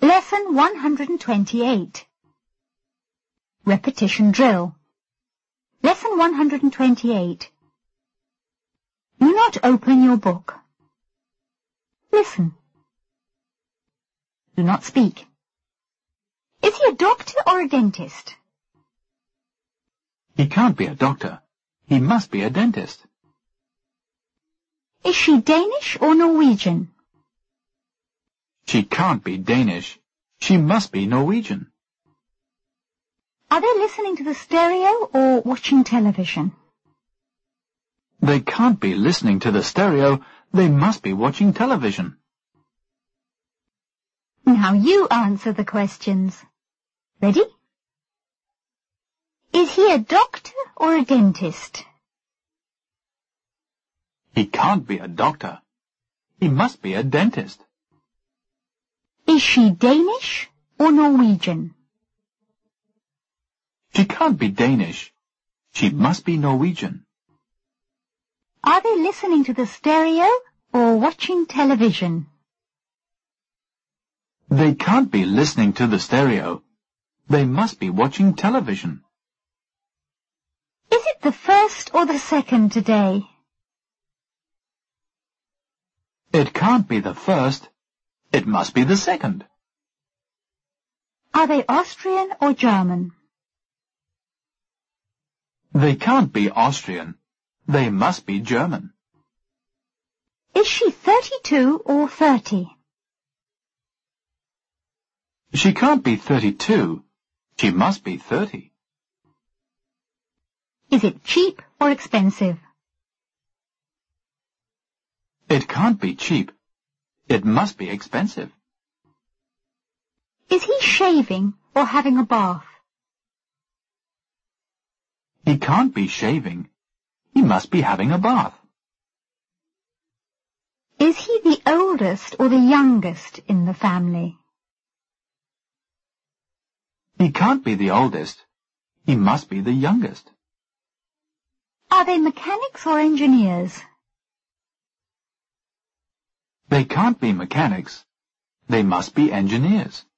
Lesson 128. Repetition drill. Lesson 128. Do not open your book. Listen. Do not speak. Is he a doctor or a dentist? He can't be a doctor. He must be a dentist. Is she Danish or Norwegian? She can't be Danish. She must be Norwegian. Are they listening to the stereo or watching television? They can't be listening to the stereo. They must be watching television. Now you answer the questions. Ready? Is he a doctor or a dentist? He can't be a doctor. He must be a dentist. Is she Danish or Norwegian? She can't be Danish. She must be Norwegian. Are they listening to the stereo or watching television? They can't be listening to the stereo. They must be watching television. Is it the first or the second today? It can't be the first. It must be the second. Are they Austrian or German? They can't be Austrian. They must be German. Is she 32 or 30? She can't be 32. She must be 30. Is it cheap or expensive? It can't be cheap. It must be expensive. Is he shaving or having a bath? He can't be shaving. He must be having a bath. Is he the oldest or the youngest in the family? He can't be the oldest. He must be the youngest. Are they mechanics or engineers? They can't be mechanics. They must be engineers.